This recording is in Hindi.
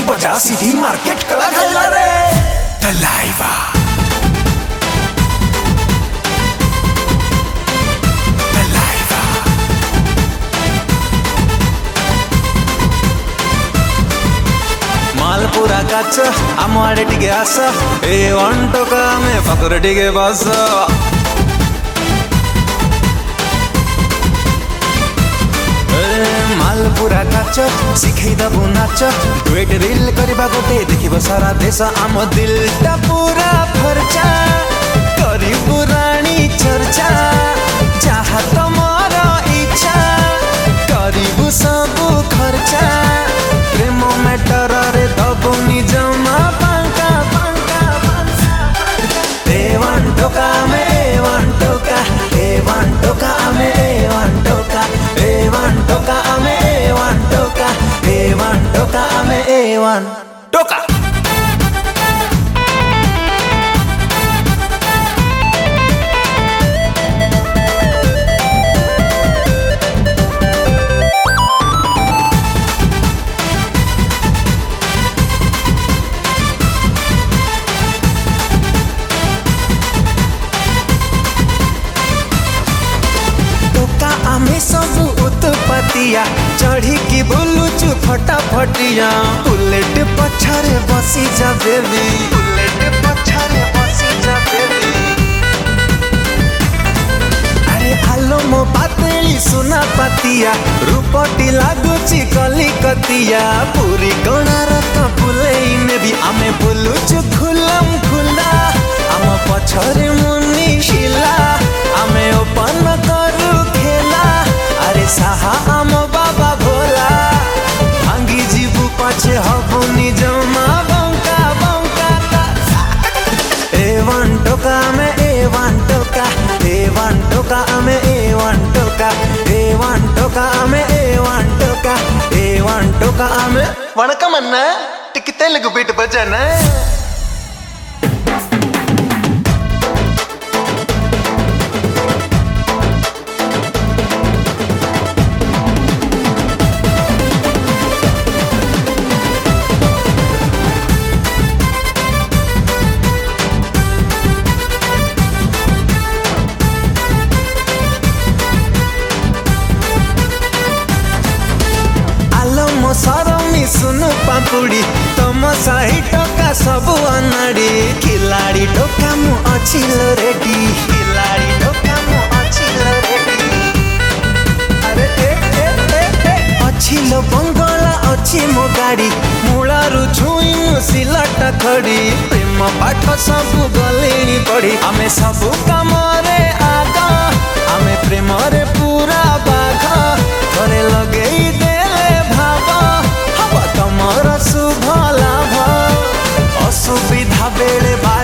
बजा सीधी मार्केट कला घाला रे तलाइवा तलाइवा मालपुरा काच आम आड़े टिके आस ए अंटका में फकर टिके बस मालपुरा काच शिखई दबु नाच वेट रील करबा गोटे देखिबो सारा देश आम दिलटा पूरा फरचा करी पुराणी चर्चा चाहा तमर इच्छा करिबु सबु खर्चा प्रेम मैटर रे दबु निजमा पांका पांका एवन टोका में एवन टोका एवन टोका में एवन टोका एवन टोका में एवन टोका एवन टोका में एवन टोका आमे सबु उत्पतिया चढ़ी की बुलुचु फटाफटिया बुलेट पछारे बसी जा बेबी बुलेट पछारे बसी जा बेबी अरे आलो मो पातली सुना पातिया रूपटी लागुची कलिकतिया पूरी गणार तो बुलेई ने भी आमे बुलुचु खुलम खुला आम पछरे मुनि शिला आमे ओपन करू खेला अरे साहा आम बाबा भोला भांगी जीबू पाछे हबुनी जमा बंका बंका एवन टोका में एवन टोका एवन टोका में एवन टोका एवन टोका में एवन टोका एवन टोका में वणकम अन्ना टिक तेलुगु बीट बजाना सरमी सुनु पापुड़ी तुम सही टोका सबु अनाड़ी खिलाड़ी टोका मु अच्छी रेडी खिलाड़ी टोका मु अच्छी रेडी अरे अच्छी लो बंगला अच्छी मो गाड़ी मूलारू छुई सिलट खड़ी प्रेम पाठ सबु गलेनी पड़ी आमे सबु काम रे आगा आमे प्रेम रे पूरा बाघ थरे लगेई देले भाव तमर शुभ लाभ असुविधा बेले